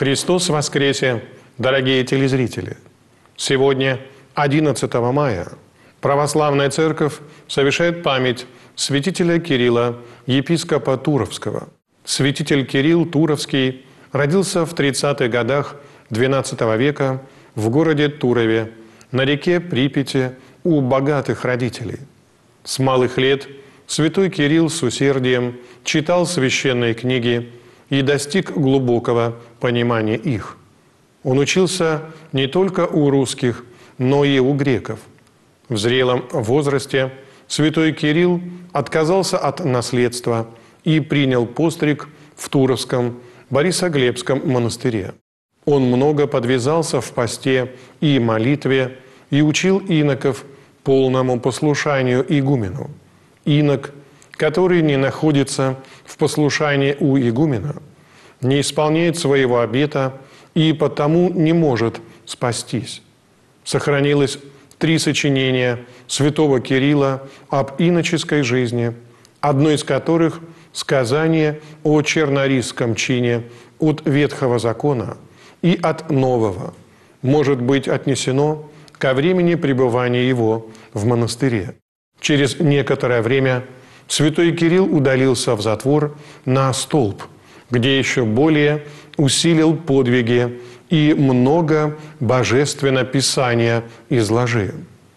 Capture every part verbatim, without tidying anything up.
Христос воскресе, дорогие телезрители! Сегодня, одиннадцатого мая, Православная Церковь совершает память святителя Кирилла, епископа Туровского. Святитель Кирилл Туровский родился в тридцатых годах двенадцатого века в городе Турове, на реке Припяти, у богатых родителей. С малых лет святой Кирилл с усердием читал священные книги и достиг глубокого понимания их. Он учился не только у русских, но и у греков. В зрелом возрасте святой Кирилл отказался от наследства и принял постриг в Туровском Борисоглебском монастыре. Он много подвязался в посте и молитве и учил иноков полному послушанию игумену. Инок, который не находится в послушании у игумена, не исполняет своего обета и потому не может спастись. Сохранилось три сочинения святого Кирилла об иноческой жизни, одно из которых – сказание о чернорисском чине от Ветхого Закона и от Нового, может быть отнесено ко времени пребывания его в монастыре. Через некоторое время святой Кирилл удалился в затвор на столб, где еще более усилил подвиги и много божественно Писания изложил.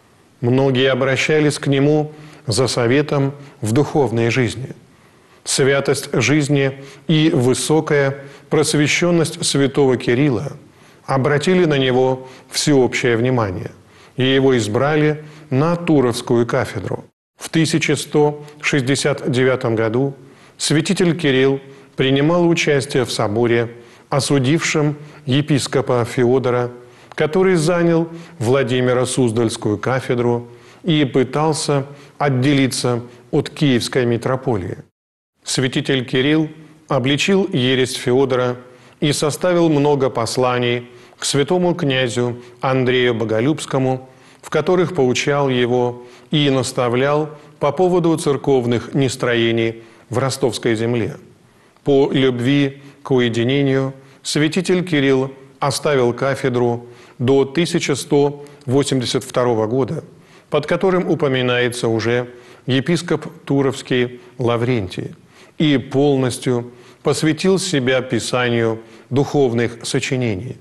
Многие обращались к нему за советом в духовной жизни. Святость жизни и высокая просвещенность святого Кирилла обратили на него всеобщее внимание, и его избрали на Туровскую кафедру. В тысяча сто шестьдесят девятом году святитель Кирилл принимал участие в соборе, осудившем епископа Феодора, который занял Владимиро-Суздальскую кафедру и пытался отделиться от Киевской митрополии. Святитель Кирилл обличил ересь Феодора и составил много посланий к святому князю Андрею Боголюбскому, в которых поучал его и наставлял по поводу церковных нестроений в Ростовской земле. По любви к уединению святитель Кирилл оставил кафедру до тысяча сто восемьдесят второго года, под которым упоминается уже епископ Туровский Лаврентий, и полностью посвятил себя писанию духовных сочинений.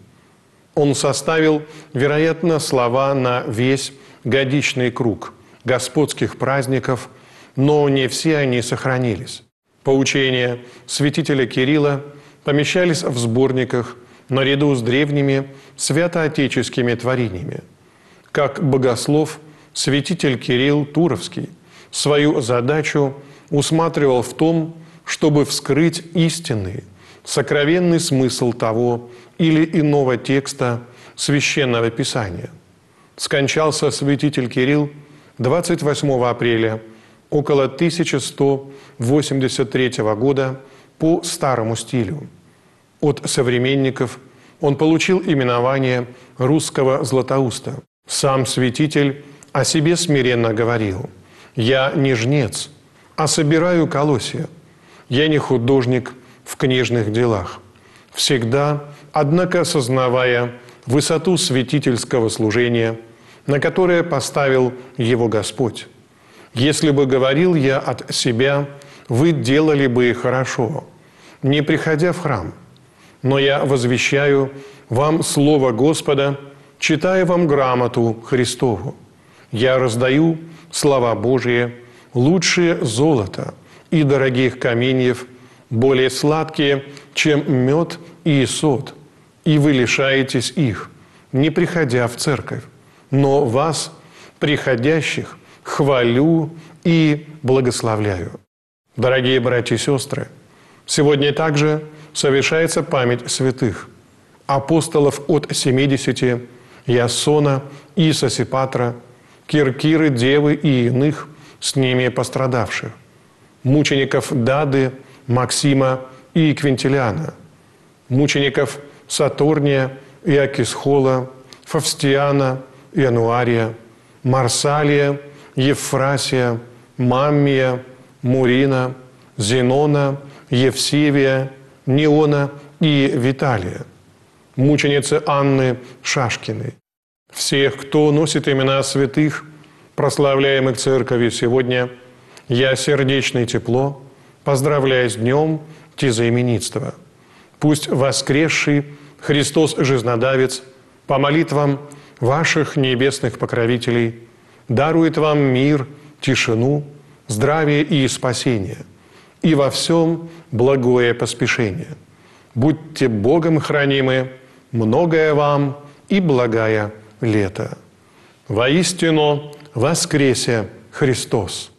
Он составил, вероятно, слова на весь годичный круг господских праздников, но не все они сохранились. Поучения святителя Кирилла помещались в сборниках наряду с древними святоотеческими творениями. Как богослов, святитель Кирилл Туровский свою задачу усматривал в том, чтобы вскрыть истинный, сокровенный смысл того или иного текста Священного Писания. Скончался святитель Кирилл двадцать восьмого апреля около тысяча сто восемьдесят третьего года по старому стилю. От современников он получил именование русского Златоуста. Сам святитель о себе смиренно говорил: «Я не жнец, а собираю колосья. Я не художник в книжных делах». Всегда, однако, сознавая высоту святительского служения, на которое поставил его Господь. «Если бы говорил я от себя, вы делали бы хорошо, не приходя в храм. Но я возвещаю вам слово Господа, читая вам грамоту Христову. Я раздаю слова Божие, лучшие золота и дорогих каменьев, более сладкие, чем мед и сод, и вы лишаетесь их, не приходя в церковь. Но вас, приходящих, хвалю и благословляю». Дорогие братья и сестры, сегодня также совершается память святых апостолов от семидесяти, Ясона и Сосипатра, Киркиры, Девы и иных с ними пострадавших, мучеников Дады, Максима и Квинтилиана, мучеников Сатурния и Акисхола, Фавстиана и Ануария, Марсалия, Евфрасия, Маммия, Мурина, Зенона, Евсевия, Неона и Виталия, мученицы Анны Шашкиной. Всех, кто носит имена святых, прославляемых Церковью сегодня, я сердечно и тепло поздравляю с днем тезаименитства. Пусть воскресший Христос Жизнодавец по молитвам ваших небесных покровителей дарует вам мир, тишину, здравие и спасение, и во всем благое поспешение. Будьте Богом хранимы, многое вам и благая лето. Воистину воскресе Христос!